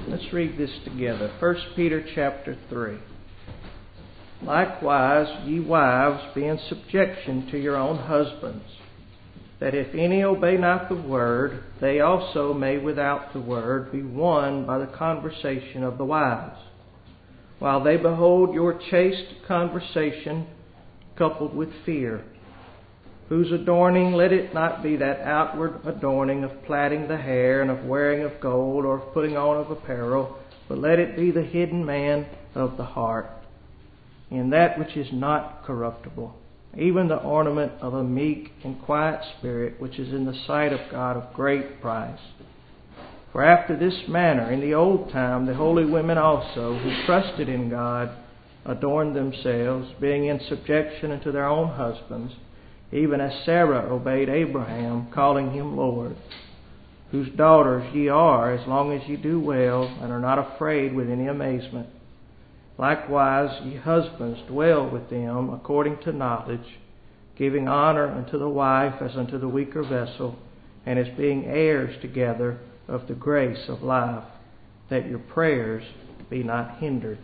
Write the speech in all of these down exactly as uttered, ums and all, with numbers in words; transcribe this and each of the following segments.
Let's read this together. First Peter chapter three. Likewise, ye wives, be in subjection to your own husbands, that if any obey not the word, they also may without the word be won by the conversation of the wives, while they behold your chaste conversation coupled with fear, whose adorning let it not be that outward adorning of plaiting the hair and of wearing of gold or of putting on of apparel, but let it be the hidden man of the heart, in that which is not corruptible, even the ornament of a meek and quiet spirit, which is in the sight of God of great price. For after this manner in the old time the holy women also, who trusted in God, adorned themselves, being in subjection unto their own husbands, even as Sarah obeyed Abraham, calling him Lord, whose daughters ye are, as long as ye do well, and are not afraid with any amazement. Likewise, ye husbands, dwell with them according to knowledge, giving honor unto the wife as unto the weaker vessel, and as being heirs together of the grace of life, that your prayers be not hindered.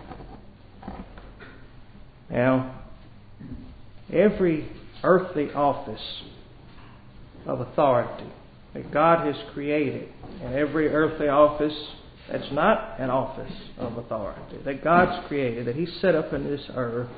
Now, every earthly office of authority that God has created, and every earthly office that's not an office of authority that God's created, that He set up in this earth,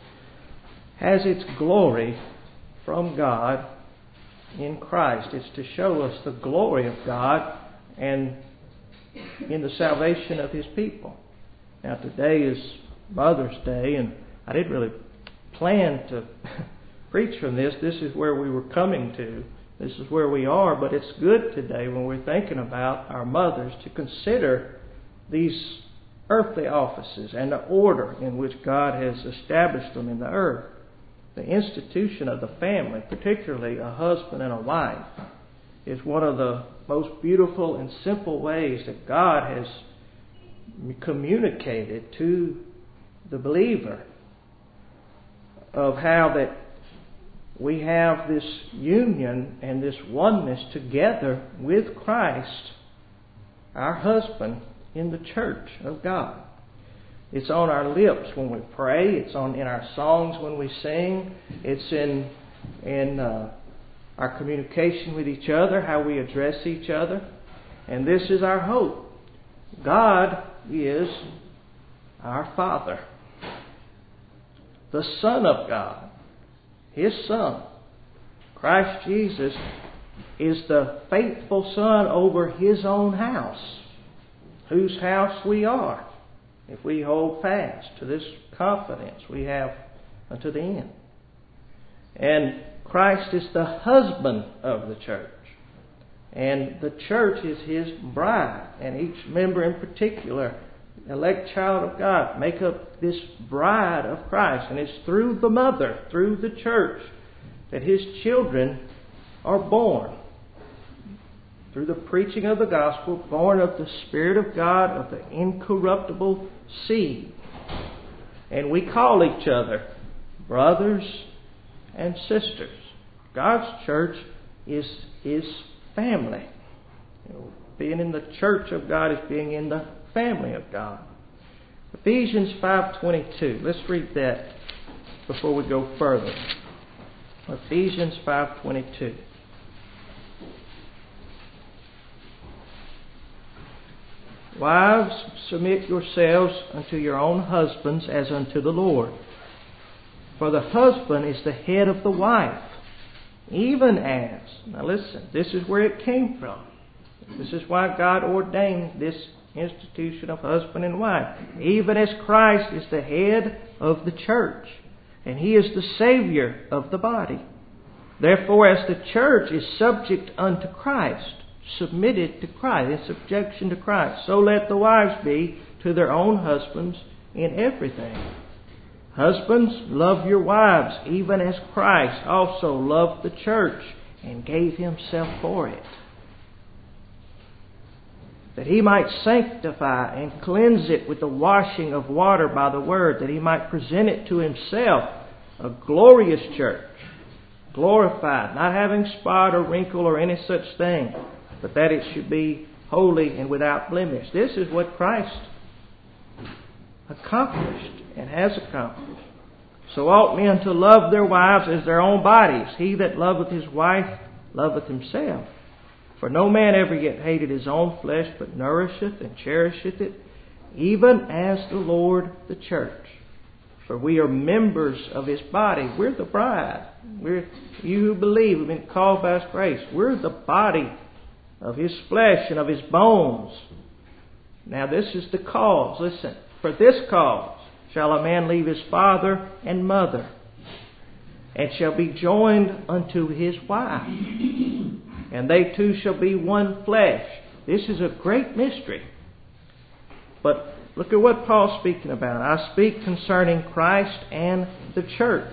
has its glory from God in Christ. It's to show us the glory of God and in the salvation of His people. Now today is Mother's Day, and I didn't really plan to preach from this. This is where we were coming to. This is where we are, but it's good today when we're thinking about our mothers to consider these earthly offices and the order in which God has established them in the earth. The institution of the family, particularly a husband and a wife, is one of the most beautiful and simple ways that God has communicated to the believer of how that we have this union and this oneness together with Christ, our husband, in the church of God. It's on our lips when we pray. It's on in our songs when we sing. It's in in uh, our communication with each other, how we address each other. And this is our hope. God is our Father, the Son of God. His Son, Christ Jesus, is the faithful Son over His own house, whose house we are, if we hold fast to this confidence we have unto the end. And Christ is the husband of the church, and the church is His bride, and each member in particular, elect child of God, make up this bride of Christ. And it's through the mother, through the church, that His children are born. Through the preaching of the gospel, born of the Spirit of God, of the incorruptible seed. And we call each other brothers and sisters. God's church is His family. You know, being in the church of God is being in the family of God. Ephesians five twenty-two. Let's read that before we go further. Ephesians five twenty-two. Wives, submit yourselves unto your own husbands as unto the Lord. For the husband is the head of the wife, even as... Now listen, this is where it came from. This is why God ordained this institution of husband and wife. Even as Christ is the head of the church, and He is the Savior of the body. Therefore, as the church is subject unto Christ, submitted to Christ, in subjection to Christ, so let the wives be to their own husbands in everything. Husbands, love your wives, even as Christ also loved the church and gave Himself for it, that He might sanctify and cleanse it with the washing of water by the word, that He might present it to Himself a glorious church, glorified, not having spot or wrinkle or any such thing, but that it should be holy and without blemish. This is what Christ accomplished and has accomplished. So ought men to love their wives as their own bodies. He that loveth his wife loveth himself. For no man ever yet hated his own flesh, but nourisheth and cherisheth it, even as the Lord the church. For we are members of His body. We're the bride. We're you who believe have been called by His grace. We're the body of His flesh and of His bones. Now this is the cause. Listen. For this cause shall a man leave his father and mother, and shall be joined unto his wife, and they two shall be one flesh. This is a great mystery. But look at what Paul's speaking about. I speak concerning Christ and the church.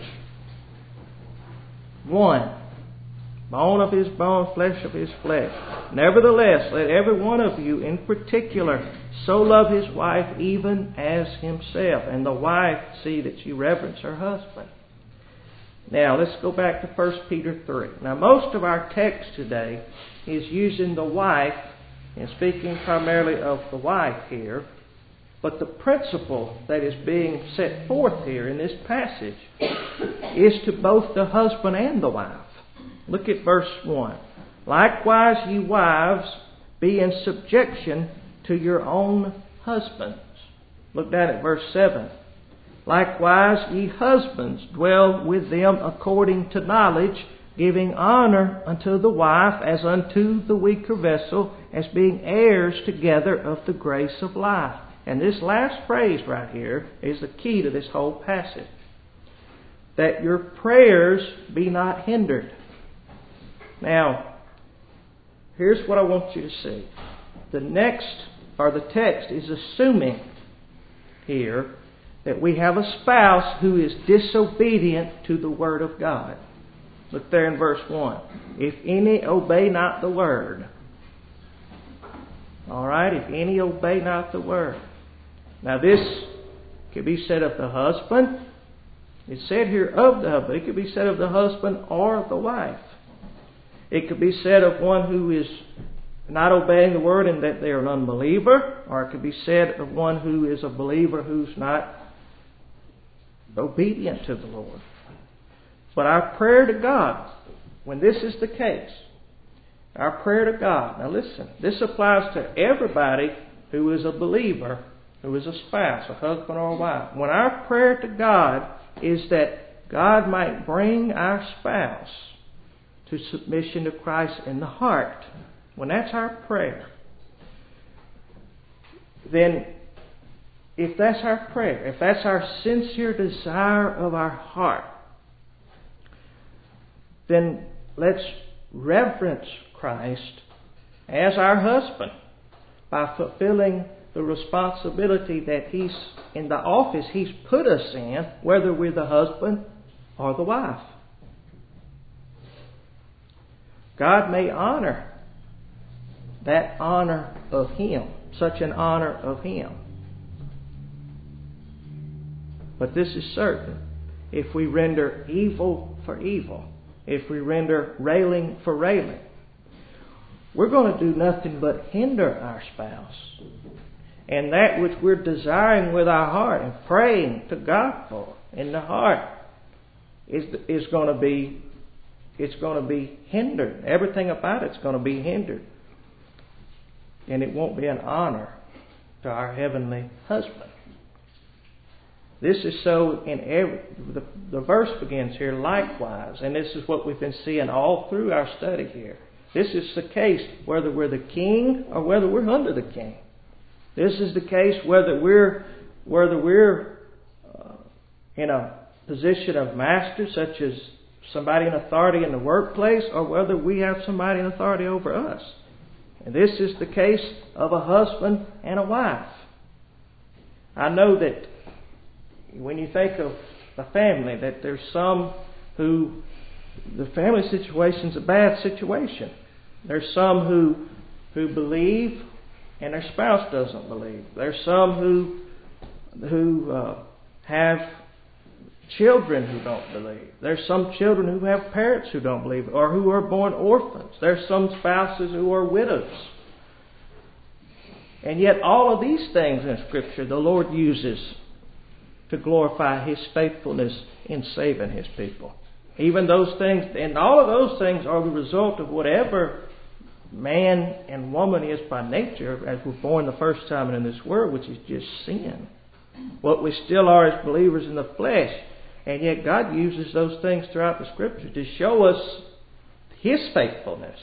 One, bone of his bone, flesh of his flesh. Nevertheless, let every one of you in particular so love his wife even as himself. And the wife, see that she reverence her husband. Now, let's go back to First Peter three. Now, most of our text today is using the wife and speaking primarily of the wife here. But the principle that is being set forth here in this passage is to both the husband and the wife. Look at verse one. Likewise, ye wives, be in subjection to your own husbands. Look down at verse seven. Likewise, ye husbands, dwell with them according to knowledge, giving honor unto the wife as unto the weaker vessel, as being heirs together of the grace of life. And this last phrase right here is the key to this whole passage. That your prayers be not hindered. Now, here's what I want you to see. The next, or the text, is assuming here that we have a spouse who is disobedient to the Word of God. Look there in verse one. If any obey not the Word. Alright, if any obey not the Word. Now this could be said of the husband. It's said here of the husband. It could be said of the husband or the wife. It could be said of one who is not obeying the Word and that they are an unbeliever. Or it could be said of one who is a believer who's not obedient to the Lord. But our prayer to God, when this is the case, our prayer to God, now listen, this applies to everybody who is a believer, who is a spouse, a husband or a wife. When our prayer to God is that God might bring our spouse to submission to Christ in the heart, when that's our prayer, then if that's our prayer, if that's our sincere desire of our heart, then let's reverence Christ as our husband by fulfilling the responsibility that He's in the office He's put us in, whether we're the husband or the wife. God may honor that honor of Him, such an honor of Him. But this is certain. If we render evil for evil, if we render railing for railing, we're going to do nothing but hinder our spouse. And that which we're desiring with our heart and praying to God for in the heart is, is going to be it's going to be hindered. Everything about it's going to be hindered. And it won't be an honor to our heavenly husband. This is so in every... The, the verse begins here, likewise. And this is what we've been seeing all through our study here. This is the case whether we're the king or whether we're under the king. This is the case whether we're whether we're uh, in a position of master, such as somebody in authority in the workplace, or whether we have somebody in authority over us. And this is the case of a husband and a wife. I know that when you think of a family, that there's some who the family situation's a bad situation. There's some who who believe and their spouse doesn't believe. There's some who who uh, have children who don't believe. There's some children who have parents who don't believe or who are born orphans. There's some spouses who are widows. And yet all of these things in Scripture the Lord uses to glorify His faithfulness in saving His people. Even those things, and all of those things are the result of whatever man and woman is by nature as we're born the first time in this world, which is just sin. What we still are as believers in the flesh. And yet God uses those things throughout the Scripture to show us His faithfulness.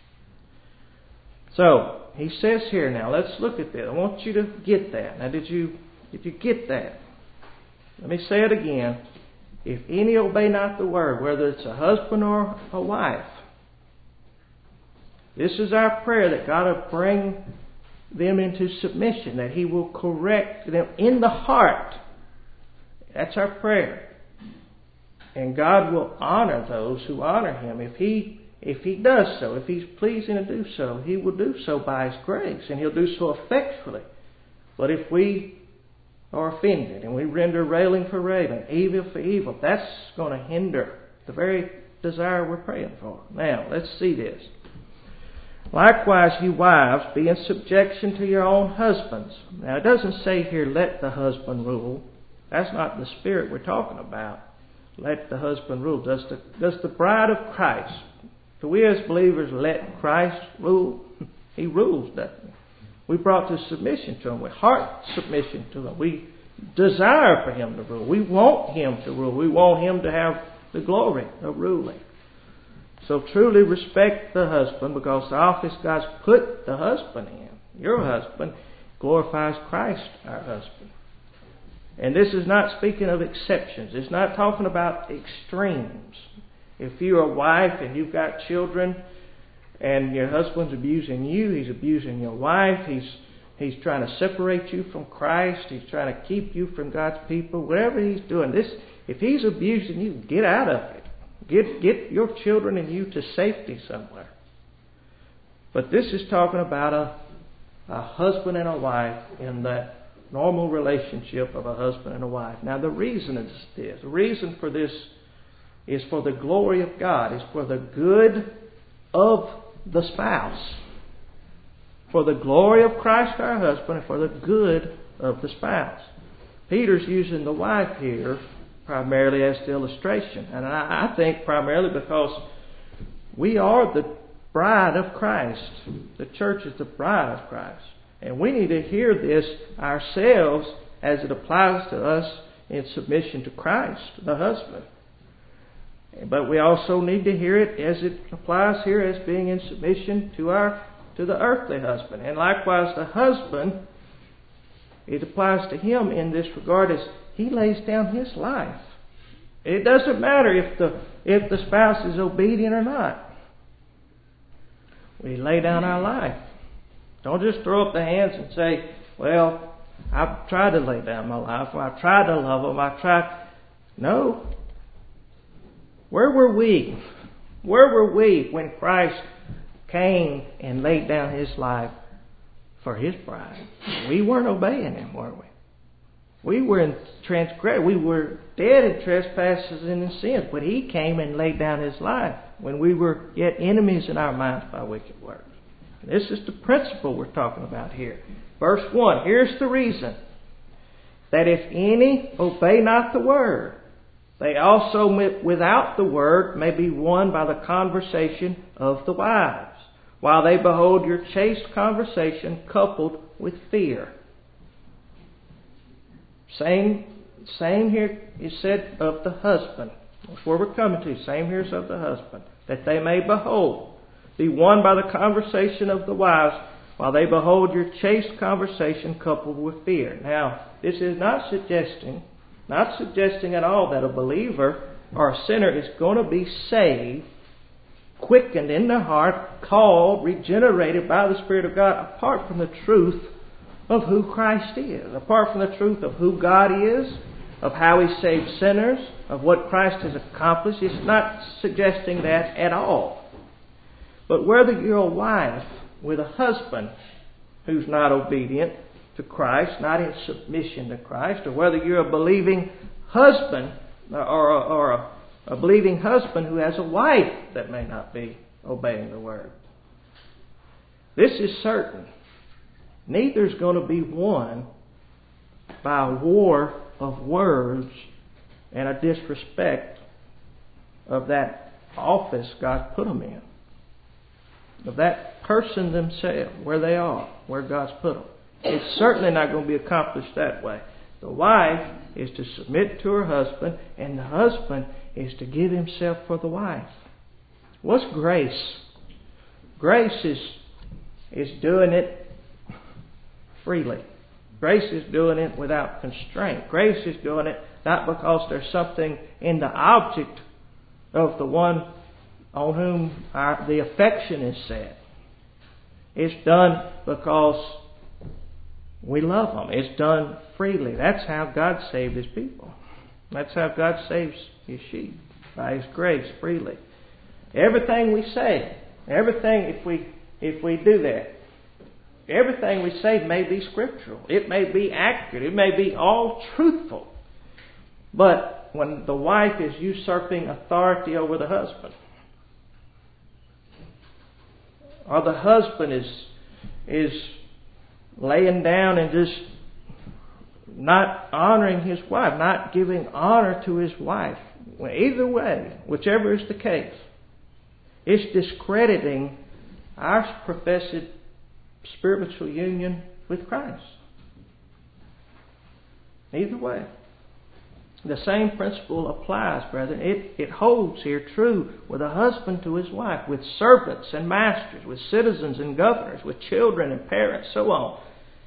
So, He says here now, let's look at that. I want you to get that. Now, did you, did you get that? Let me say it again. If any obey not the word, whether it's a husband or a wife, this is our prayer, that God will bring them into submission, that He will correct them in the heart. That's our prayer. And God will honor those who honor Him. If He if He does so, if He's pleasing to do so, He will do so by His grace, and He'll do so effectually. But if we are offended and we render railing for railing, evil for evil, that's going to hinder the very desire we're praying for. Now, let's see this. Likewise, you wives, be in subjection to your own husbands. Now, it doesn't say here, let the husband rule. That's not the spirit we're talking about. Let the husband rule. Does the, does the bride of Christ, do we as believers let Christ rule? He rules, doesn't He? We brought to submission to Him, with heart submission to Him. We desire for Him to rule. We want Him to rule. We want Him to have the glory of ruling. So truly respect the husband, because the office God's put the husband in, your husband, glorifies Christ, our husband. And this is not speaking of exceptions. It's not talking about extremes. If you're a wife and you've got children and your husband's abusing you, he's abusing your wife, he's he's trying to separate you from Christ, he's trying to keep you from God's people, whatever he's doing, this if he's abusing you, get out of it. Get get your children and you to safety somewhere. But this is talking about a, a husband and a wife in that normal relationship of a husband and a wife. Now the reason is this. The reason for this is for the glory of God. Is for the good of the spouse. For the glory of Christ our husband and for the good of the spouse. Peter's using the wife here primarily as the illustration. And I, I think primarily because we are the bride of Christ. The church is the bride of Christ. And we need to hear this ourselves as it applies to us in submission to Christ, the husband. But we also need to hear it as it applies here as being in submission to our to the earthly husband. And likewise the husband, it applies to him in this regard as he lays down his life. It doesn't matter if the if the spouse is obedient or not. We lay down our life. Don't just throw up the hands and say, well, I've tried to lay down my life, or I've tried to love them, I've tried. No. Where were we? Where were we when Christ came and laid down His life for His bride? We weren't obeying Him, were we? We were in transgression. We were dead in trespasses and in sins. But He came and laid down His life when we were yet enemies in our minds by wicked works. And this is the principle we're talking about here. Verse one, here's the reason. That if any obey not the word, they also without the word may be won by the conversation of the wives, while they behold your chaste conversation coupled with fear. Same, same here is said of the husband. That's where we're coming to. Same here is of the husband. That they may behold, be won by the conversation of the wives, while they behold your chaste conversation coupled with fear. Now, this is not suggesting, not suggesting at all that a believer or a sinner is going to be saved, quickened in the heart, called, regenerated by the Spirit of God, apart from the truth of who Christ is, apart from the truth of who God is, of how He saves sinners, of what Christ has accomplished. It's not suggesting that at all. But whether you're a wife with a husband who's not obedient to Christ, not in submission to Christ, or whether you're a believing husband or a, or a, a believing husband who has a wife that may not be obeying the word, this is certain. neither's going to be won by a war of words and a disrespect of that office God put them in, of that person themselves, where they are, where God's put them. It's certainly not going to be accomplished that way. The wife is to submit to her husband, and the husband is to give himself for the wife. What's grace? Grace is, is doing it freely. Grace is doing it without constraint. Grace is doing it not because there's something in the object of the one on whom our, the affection is set. It's done because we love them. It's done freely. That's how God saved His people. That's how God saves His sheep, by His grace, freely. Everything we say, everything, if we if we do that, everything we say may be scriptural. It may be accurate. It may be all truthful. But when the wife is usurping authority over the husband, or the husband is is laying down and just not honoring his wife, not giving honor to his wife, either way, whichever is the case, it's discrediting our professed spiritual union with Christ. Either way. The same principle applies, brethren. It, it holds here true with a husband to his wife, with servants and masters, with citizens and governors, with children and parents, so on.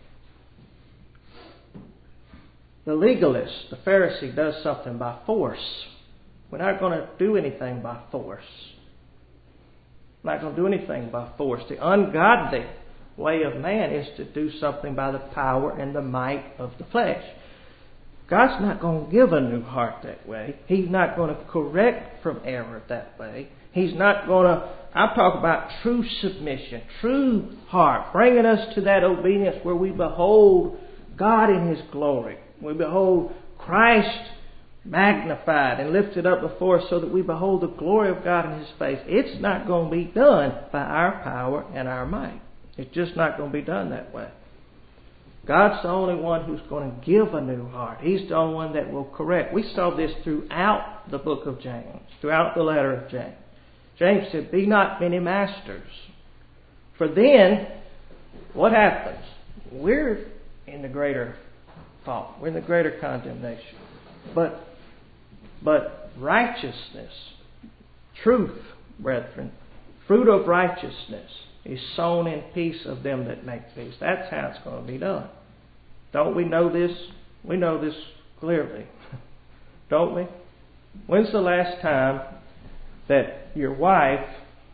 The legalist, the Pharisee, does something by force. We're not going to do anything by force. We're not going to do anything by force. The ungodly way of man is to do something by the power and the might of the flesh. God's not going to give a new heart that way. He's not going to correct from error that way. He's not going to, I'm talking about true submission, true heart, bringing us to that obedience where we behold God in His glory. We behold Christ magnified and lifted up before us so that we behold the glory of God in His face. It's not going to be done by our power and our might. It's just not going to be done that way. God's the only one who's going to give a new heart. He's the only one that will correct. We saw this throughout the book of James, throughout the letter of James. James said, "Be not many masters." For then, what happens? We're in the greater fault. We're in the greater condemnation. But, but righteousness, truth, brethren, fruit of righteousness is sown in peace of them that make peace. That's how it's going to be done. Don't we know this? We know this clearly. Don't we? When's the last time that your wife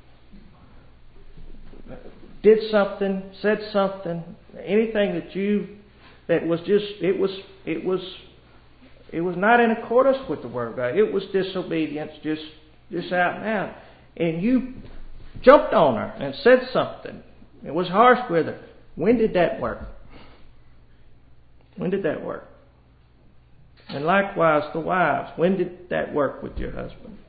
did something, said something, anything that you, that was just, it was, it was, it was not in accordance with the Word of God. It was disobedience, just, just out and out. And you jumped on her and said something. It was harsh with her. When did that work? When did that work? And likewise, the wives. When did that work with your husband?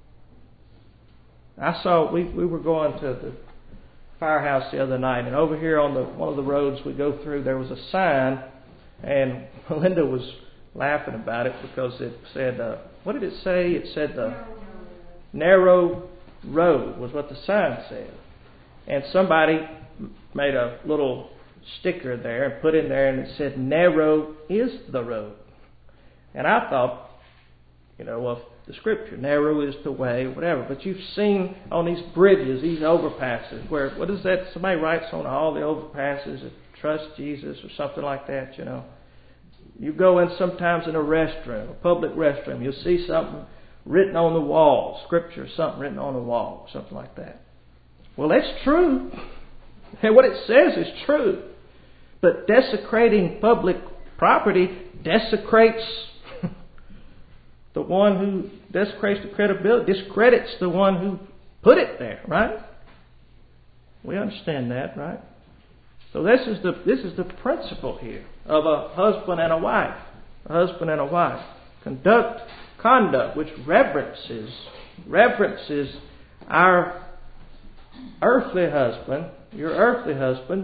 I saw, we, we were going to the firehouse the other night, and over here on the one of the roads we go through, there was a sign, and Melinda was laughing about it because it said, uh, what did it say? It said the narrow road was what the sign said. And somebody made a little sticker there and put in there, and it said, "Narrow is the road." And I thought, you know, of the scripture, narrow is the way, whatever. But you've seen on these bridges, these overpasses, where, what is that? Somebody writes on all the overpasses, trust Jesus or something like that, you know. You go in sometimes in a restroom, a public restroom, you'll see something written on the wall, scripture, something written on the wall, something like that. Well, that's true. And what it says is true. But desecrating public property desecrates the one who desecrates the credibility, discredits the one who put it there, right? We understand that, right? So this is the this is the principle here of a husband and a wife. A husband and a wife. Conduct conduct which reverences reverences our earthly husband, your earthly husband,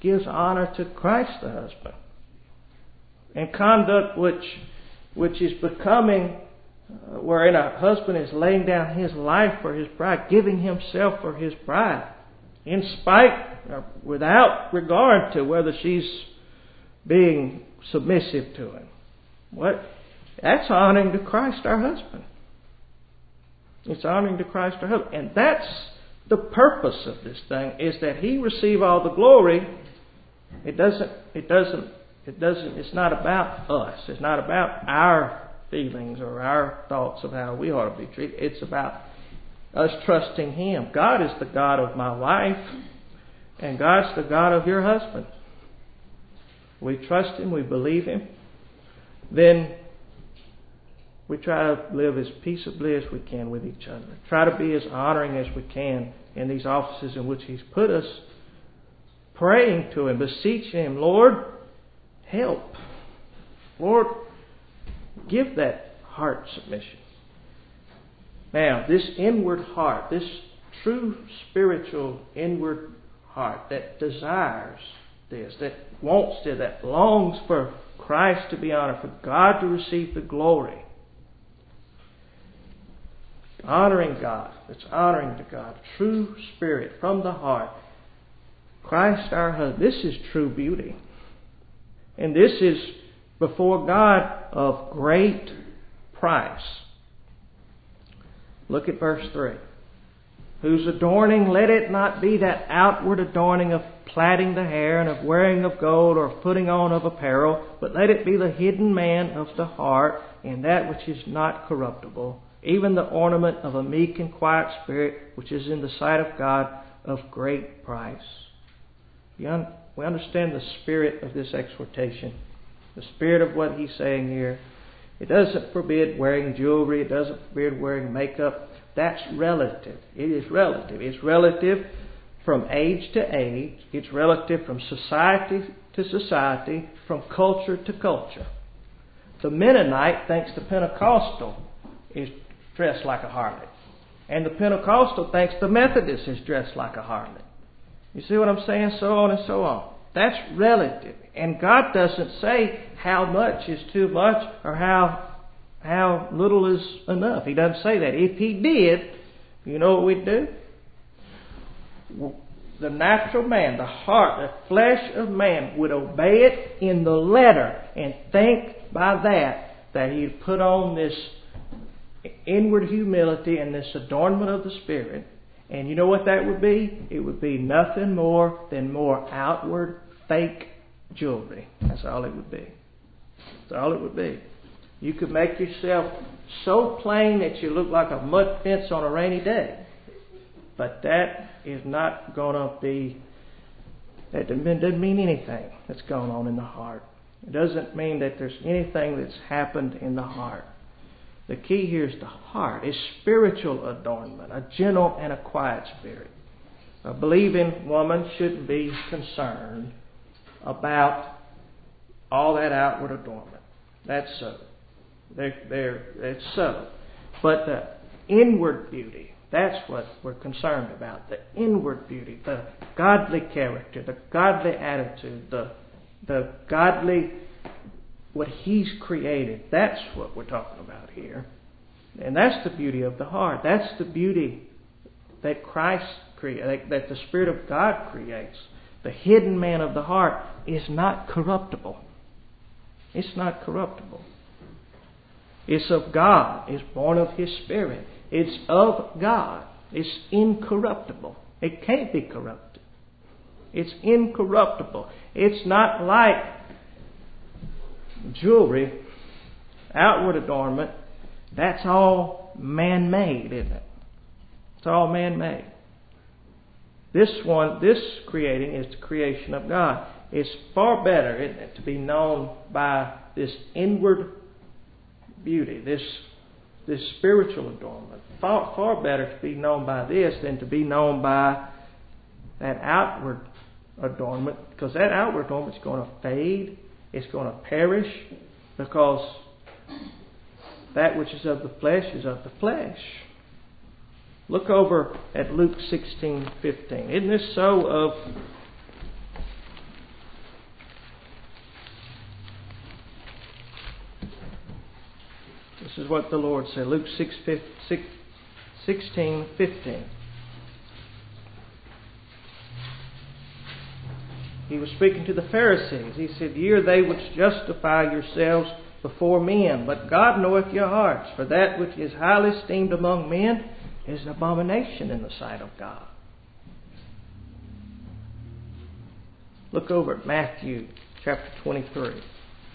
gives honor to Christ the husband. And conduct which which is becoming, uh, wherein a husband is laying down his life for his bride, giving himself for his bride, in spite, uh, without regard to whether she's being submissive to him. What? That's honoring to Christ our husband. It's honoring to Christ our husband. And that's the purpose of this thing, is that He receive all the glory. It doesn't, it doesn't, it doesn't, it's not about us. It's not about our feelings or our thoughts of how we ought to be treated. It's about us trusting Him. God is the God of my wife, and God's the God of your husband. We trust Him, we believe Him. Then we try to live as peaceably as we can with each other. Try to be as honoring as we can in these offices in which He's put us. Praying to Him, beseeching Him, Lord, help. Lord, give that heart submission. Now, this inward heart, this true spiritual inward heart that desires this, that wants to, that longs for Christ to be honored, for God to receive the glory. Honoring God. It's honoring to God. True spirit from the heart. Christ our husband. This is true beauty. And this is before God of great price. Look at verse three. Whose adorning, let it not be that outward adorning of plaiting the hair and of wearing of gold or putting on of apparel, but let it be the hidden man of the heart, and that which is not corruptible, even the ornament of a meek and quiet spirit, which is in the sight of God of great price. We understand the spirit of this exhortation, the spirit of what he's saying here. It doesn't forbid wearing jewelry. It doesn't forbid wearing makeup. That's relative. It is relative. It's relative from age to age. It's relative from society to society, from culture to culture. The Mennonite thinks the Pentecostal is dressed like a harlot. And the Pentecostal thinks the Methodist is dressed like a harlot. You see what I'm saying? So on and so on. That's relative. And God doesn't say how much is too much or how how little is enough. He doesn't say that. If He did, you know what we'd do? The natural man, the heart, the flesh of man would obey it in the letter and think by that that He'd put on this inward humility and this adornment of the Spirit. And you know what that would be? It would be nothing more than more outward, fake jewelry. That's all it would be. That's all it would be. You could make yourself so plain that you look like a mud fence on a rainy day. But that is not going to be, that doesn't mean anything that's going on in the heart. It doesn't mean that there's anything that's happened in the heart. The key here is the heart. It's spiritual adornment, a gentle and a quiet spirit. A believing woman shouldn't be concerned about all that outward adornment. That's so. They're, they're, it's so. But the inward beauty, that's what we're concerned about. The inward beauty, the godly character, the godly attitude, the, the godly, what He's created. That's what we're talking about here. And that's the beauty of the heart. That's the beauty that Christ creates, that the Spirit of God creates. The hidden man of the heart is not corruptible. It's not corruptible. It's of God. It's born of His Spirit. It's of God. It's incorruptible. It can't be corrupted. It's incorruptible. It's not like jewelry, outward adornment. That's all man-made, isn't it? It's all man-made. This one, this creating is the creation of God. It's far better, isn't it, to be known by this inward beauty, this this spiritual adornment. Far, far better to be known by this than to be known by that outward adornment, because that outward adornment is going to fade. It's going to perish, because that which is of the flesh is of the flesh. Look over at Luke sixteen fifteen. Isn't this so of This is what the Lord said. Luke sixteen fifteen. He was speaking to the Pharisees. He said, Ye are they which justify yourselves before men, but God knoweth your hearts. For that which is highly esteemed among men is an abomination in the sight of God. Look over at Matthew chapter twenty-three.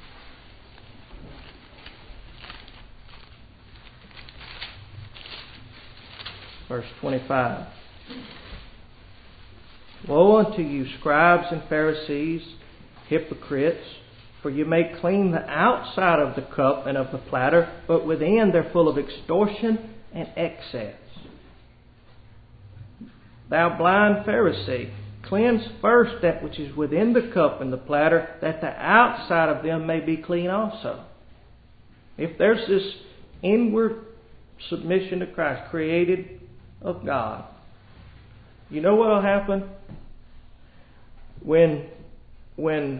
Verse twenty-five. Woe unto you, scribes and Pharisees, hypocrites, for you make clean the outside of the cup and of the platter, but within they're full of extortion and excess. Thou blind Pharisee, cleanse first that which is within the cup and the platter, that the outside of them may be clean also. If there's this inward submission to Christ created of God, you know what will happen? When, when,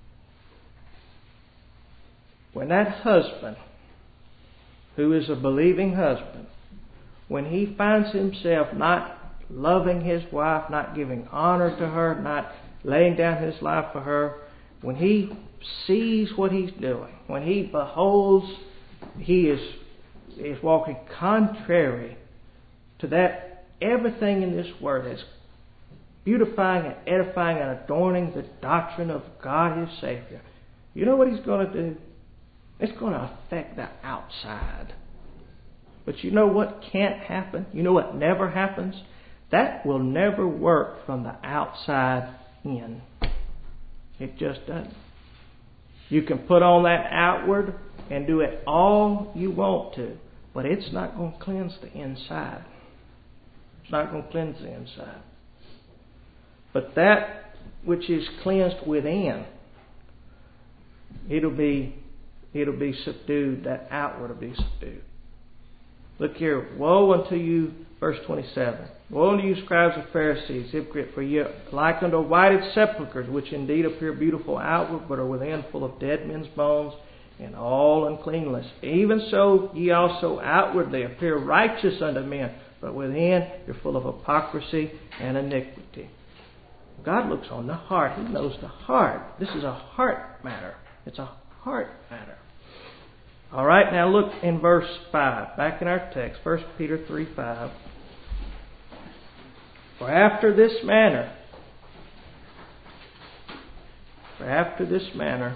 when that husband, who is a believing husband, when he finds himself not loving his wife, not giving honor to her, not laying down his life for her, when he sees what he's doing, when he beholds he is, is walking contrary to that everything in this word is beautifying and edifying and adorning the doctrine of God his Savior. You know what he's going to do? It's going to affect the outside. But you know what can't happen? You know what never happens? That will never work from the outside in. It just doesn't. You can put on that outward and do it all you want to, but it's not going to cleanse the inside. It's not going to cleanse the inside. But that which is cleansed within, it'll be it'll be subdued. That outward will be subdued. Look here. Woe unto you, verse twenty-seven. Woe unto you, scribes and Pharisees, hypocrite, for ye are like unto whited sepulchres, which indeed appear beautiful outward, but are within full of dead men's bones and all uncleanness. Even so ye also outwardly appear righteous unto men, but within you're full of hypocrisy and iniquity. God looks on the heart. He knows the heart. This is a heart matter. It's a heart matter. All right, now look in verse five. Back in our text, First Peter three five. For after this manner, for after this manner,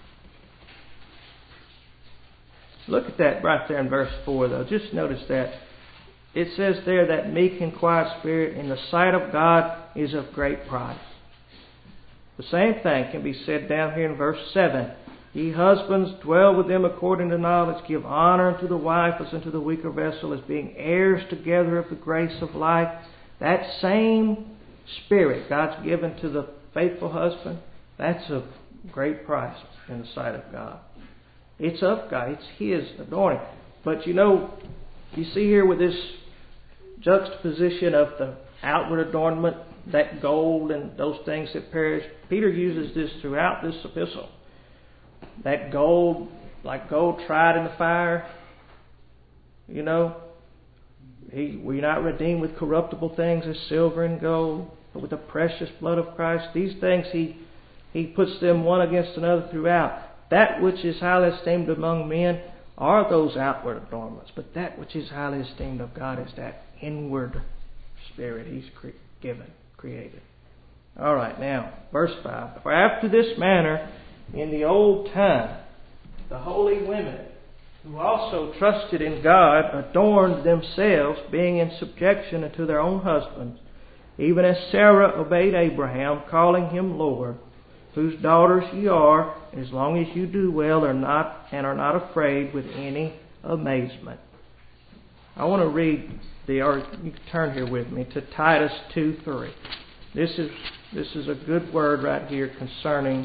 look at that right there in verse four, though. Just notice that. It says there that meek and quiet spirit in the sight of God is of great price. The same thing can be said down here in verse seven. Ye husbands, dwell with them according to knowledge. Give honor unto the wife as unto the weaker vessel, as being heirs together of the grace of life. That same spirit God's given to the faithful husband, that's of great price in the sight of God. It's of God. It's His adorning. But you know, you see here with this juxtaposition of the outward adornment, that gold and those things that perish. Peter uses this throughout this epistle. That gold, like gold tried in the fire, you know, he, we're not redeemed with corruptible things as silver and gold, but with the precious blood of Christ. These things he he puts them one against another throughout. That which is highly esteemed among men are those outward adornments, but that which is highly esteemed of God is that inward spirit He's cre- given, created. All right, now, verse five. For after this manner, in the old time, the holy women, who also trusted in God, adorned themselves, being in subjection unto their own husbands, even as Sarah obeyed Abraham, calling him Lord, whose daughters ye are, as long as you do well are not and are not afraid with any amazement. I want to read the, or you can turn here with me to Titus two three. This is this is a good word right here concerning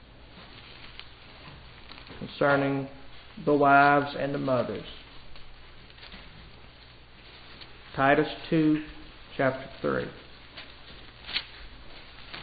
concerning the wives and the mothers. Titus two, chapter three.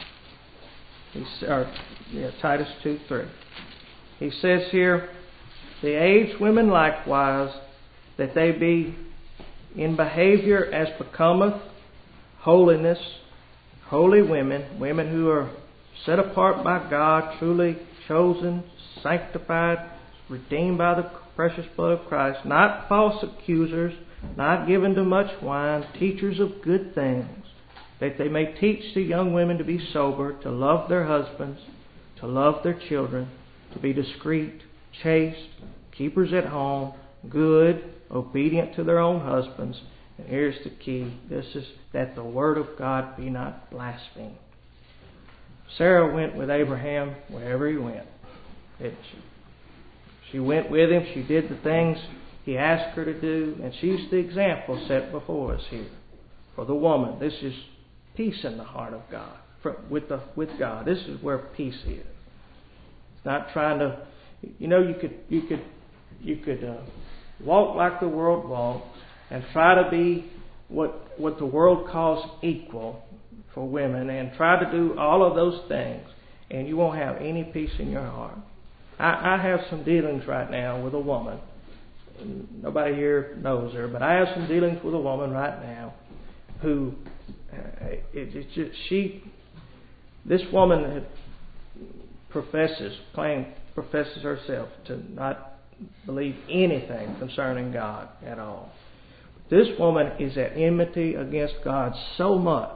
He, or, yeah, Titus two three. He says here, the aged women likewise, that they be in behavior as becometh holiness, holy women, women who are set apart by God, truly chosen, sanctified, redeemed by the precious blood of Christ, not false accusers, not given to much wine, teachers of good things, that they may teach the young women to be sober, to love their husbands, to love their children, to be discreet, chaste, keepers at home, good, obedient to their own husbands. And here's the key. This is that the word of God be not blasphemed. Sarah went with Abraham wherever he went, didn't she? She went with him. She did the things he asked her to do. And she's the example set before us here. For the woman, this is peace in the heart of God. For, with, the, with God. This is where peace is. It's not trying to, you know, you could, you could, you could uh, walk like the world walks and try to be what, what the world calls equal for women and try to do all of those things, and you won't have any peace in your heart. I, I have some dealings right now with a woman. Nobody here knows her, but I have some dealings with a woman right now who, uh, it, it's just, she, this woman professes, claims, professes herself to not believe anything concerning God at all. This woman is at enmity against God so much.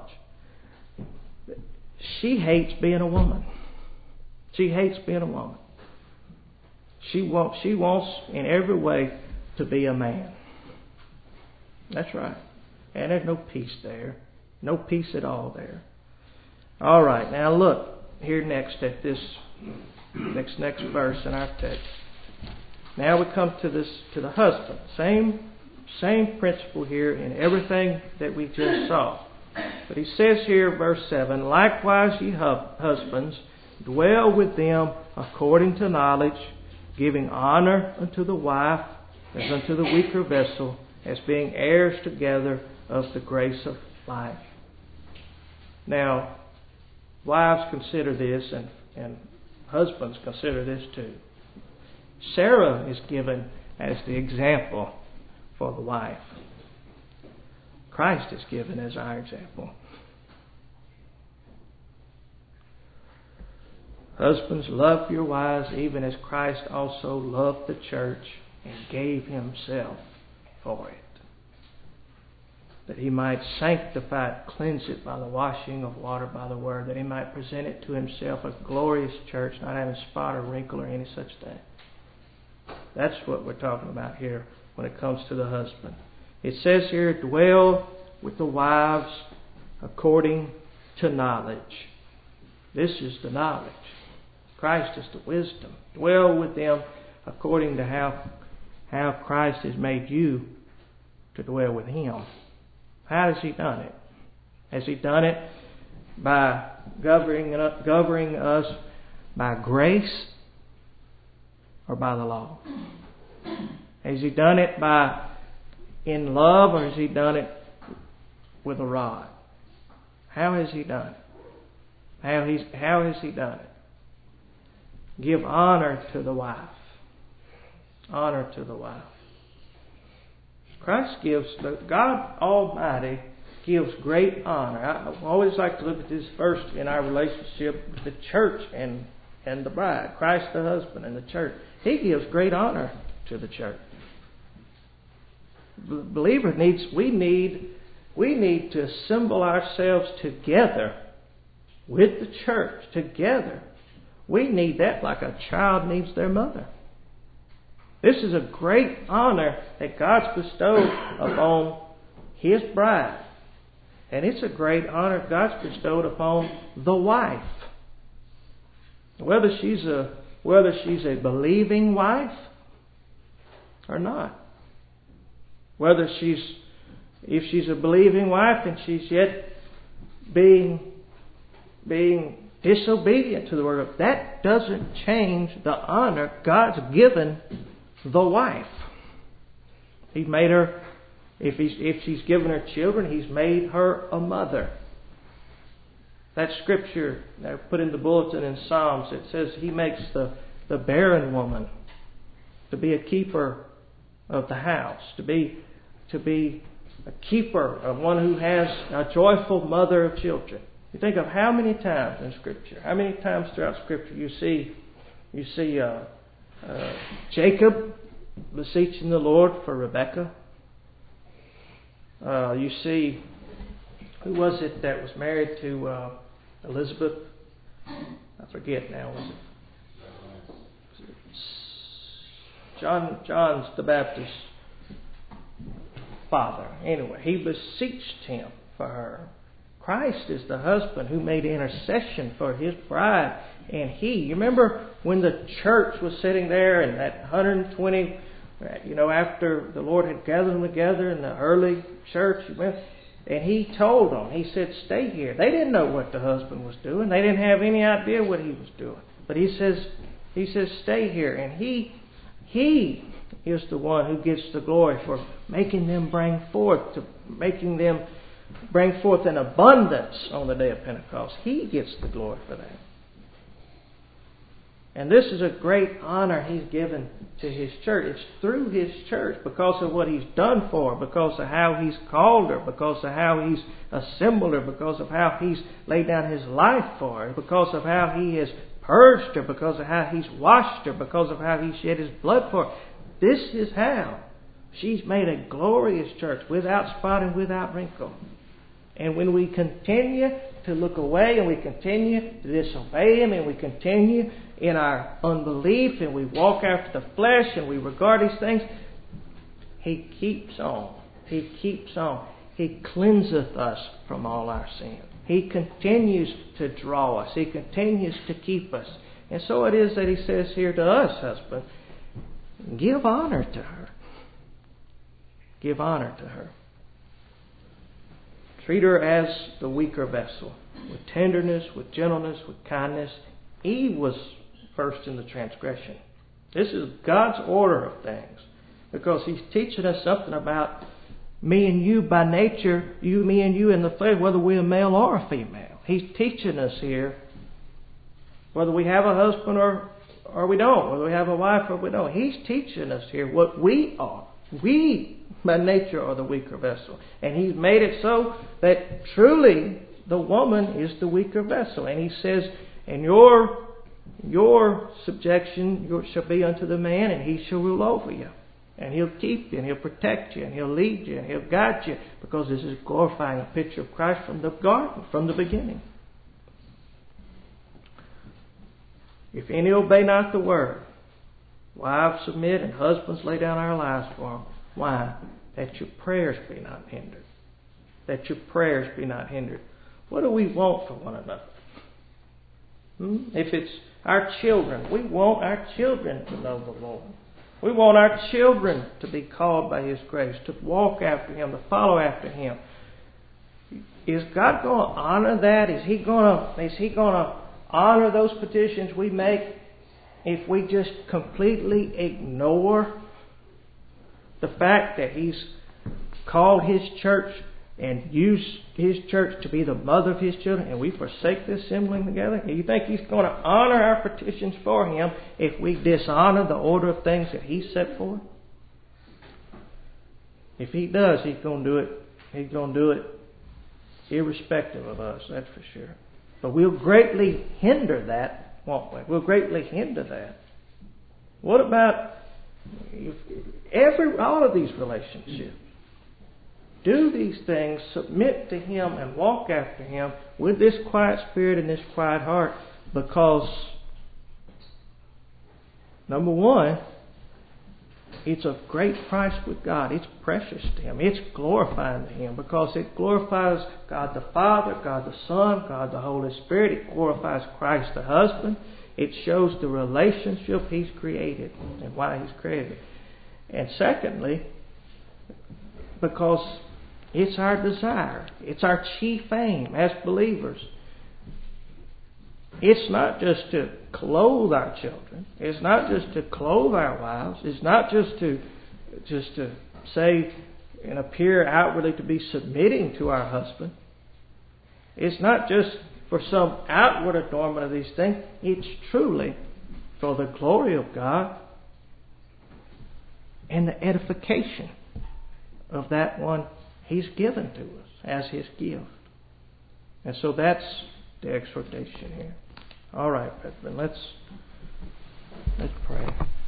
She hates being a woman. She hates being a woman. She wants, she wants in every way to be a man. That's right. And there's no peace there. No peace at all there. All right, now look here next at this next next verse in our text. Now we come to this to the husband. Same same principle here in everything that we just saw. But he says here, verse seven, likewise ye husbands, dwell with them according to knowledge, giving honor unto the wife as unto the weaker vessel, as being heirs together of the grace of life. Now, wives consider this, and, and husbands consider this too. Sarah is given as the example for the wife. Christ is given as our example. Husbands, love your wives even as Christ also loved the church and gave himself for it, that he might sanctify it, cleanse it by the washing of water by the word, that he might present it to himself a glorious church, not having spot or wrinkle or any such thing. That's what we're talking about here when it comes to the husband. It says here, dwell with the wives according to knowledge. This is the knowledge. Christ is the wisdom. Dwell with them according to how, how Christ has made you to dwell with him. How has he done it? Has he done it by governing, governing us by grace or by the law? Has he done it by in love, or has he done it with a rod? How has he done it? How, he's, how has he done it? Give honor to the wife. Honor to the wife. Christ gives, God Almighty gives great honor. I always like to look at this first in our relationship with the church and, and the bride. Christ the husband and the church. He gives great honor to the church. The believer needs, we need, we need to assemble ourselves together with the church, together. We need that like a child needs their mother. This is a great honor that God's bestowed upon his bride. And it's a great honor God's bestowed upon the wife. Whether she's a, whether she's a believing wife or not. Whether she's, if she's a believing wife and she's yet being, being disobedient to the word of God, that doesn't change the honor God's given the wife. He made her, if he's, if she's given her children, he's made her a mother. That scripture I put in the bulletin in Psalms, it says he makes the, the barren woman to be a keeper of the house, to be to be a keeper of one who has a joyful mother of children. You think of how many times in Scripture, how many times throughout Scripture you see you see uh, uh, Jacob beseeching the Lord for Rebekah. Uh, you see, who was it that was married to uh, Elizabeth? I forget now. Was it, was it John? John's the Baptist's father. Anyway, he beseeched him for her. Christ is the husband who made intercession for his bride. And he, you remember when the church was sitting there and that one hundred twenty, you know, after the Lord had gathered them together in the early church, and he told them, he said, stay here. They didn't know what the husband was doing. They didn't have any idea what he was doing. But he says, he says, stay here. And he, he is the one who gets the glory for making them bring forth, to making them bring forth in abundance on the day of Pentecost. He gets the glory for that. And this is a great honor He's given to His church. It's through His church, because of what He's done for her, because of how He's called her, because of how He's assembled her, because of how He's laid down His life for her, because of how He has purged her, because of how He's washed her, because of how He shed His blood for her. This is how she's made a glorious church, without spot and without wrinkle. And when we continue to look away and we continue to disobey Him and we continue in our unbelief and we walk after the flesh and we regard these things, He keeps on. He keeps on. He cleanseth us from all our sin. He continues to draw us. He continues to keep us. And so it is that He says here to us, husband, give honor to her. Give honor to her. Treat her as the weaker vessel, with tenderness, with gentleness, with kindness. Eve was first in the transgression. This is God's order of things, because He's teaching us something about me and you by nature, you, me and you in the flesh, whether we're a male or a female. He's teaching us here whether we have a husband or, or we don't, whether we have a wife or we don't. He's teaching us here what we are. We by nature are the weaker vessel. And He's made it so that truly the woman is the weaker vessel. And He says, and your, your subjection your, shall be unto the man, and he shall rule over you. And He'll keep you, and He'll protect you, and He'll lead you, and He'll guide you. Because this is glorifying a picture of Christ from the garden, from the beginning. If any obey not the word, wives submit, and husbands lay down our lives for them. Why? That your prayers be not hindered. That your prayers be not hindered. What do we want for one another? Hmm? If it's our children, we want our children to know the Lord. We want our children to be called by His grace, to walk after Him, to follow after Him. Is God going to honor that? Is He going to, is He going to honor those petitions we make if we just completely ignore the fact that He's called His church and used His church to be the mother of His children, and we forsake the assembling together? Do you think He's going to honor our petitions for Him if we dishonor the order of things that He set forth? If He does, He's going to do it. He's going to do it irrespective of us, that's for sure. But we'll greatly hinder that, won't we? We'll greatly hinder that. What about if every all of these relationships? Do these things, submit to Him and walk after Him with this quiet spirit and this quiet heart, because number one, it's of great price with God. It's precious to Him. It's glorifying to Him, because it glorifies God the Father, God the Son, God the Holy Spirit. It glorifies Christ the husband. It shows the relationship He's created and why He's created. And secondly, because it's our desire. It's our chief aim as believers. It's not just to clothe our children. It's not just to clothe our wives. It's not just to just to say and appear outwardly to be submitting to our husband. It's not just for some outward adornment of these things. It's truly for the glory of God. and the edification of that one He's given to us as His gift. And so that's the exhortation here. All right, brethren, let's let's pray.